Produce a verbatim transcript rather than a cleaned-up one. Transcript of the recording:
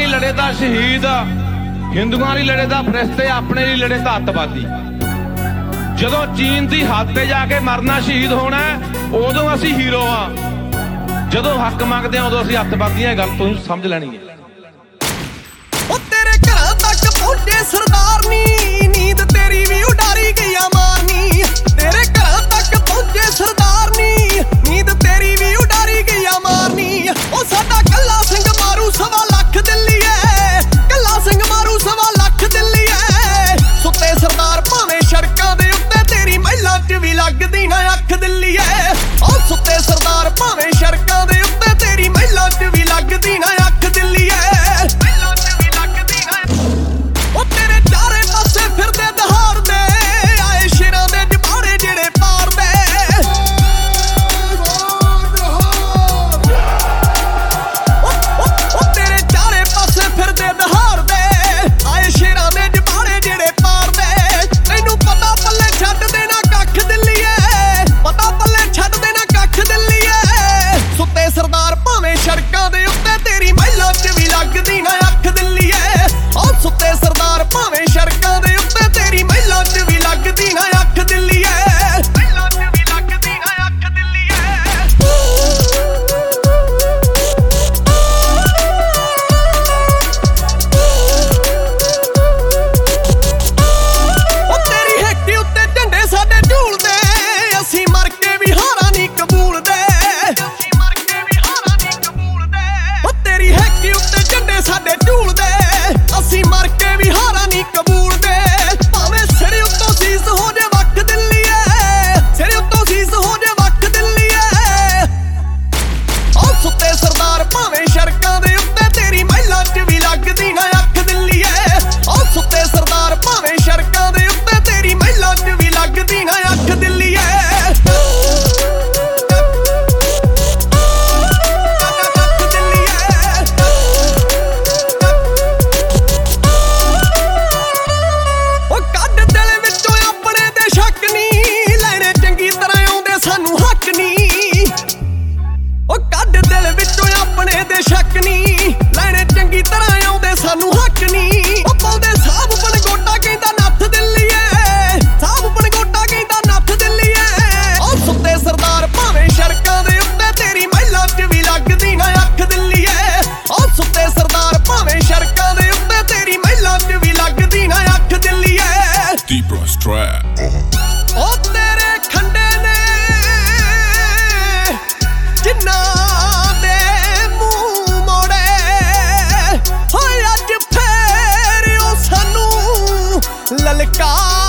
लड़े दा शहीद, हिंदुआं लई लड़े दा फरिश्ते, अपने लिए लड़े दा अतवादी। जदों चीन की हद ते जाके मरना शहीद होना उदों असीं हीरो हाँ, जदों हक मंगदे हैं उदों असीं अतवादियां। गल तुसीं समझ लैनी है। तेरे घरां तक पहुंचे सरदार नी, नींद तेरी भी उडारी गई मारनी। तेरे घरां तक पहुंचे सरदार नी, नींद तेरी भी उडारी गई मारनी। ओ साडा कल्ला सिंह मारू सवा लख दिल्ली है, कल्ला सिंह मारू सवा लख दिल्ली है। सुते सरदार भावें सड़कां दे उत्ते, तेरी महिला च भी लगदी ना अख दिल्ली है। ओ सुते सरदार भावें सड़कां दे उत्ते, तेरी महिला च भी लगदी ना अख दिल्ली है। ओ तेरे खंडे ने जिन्ना दे मुंह मोड़े, होए अज फेर ओ सानू ललकार।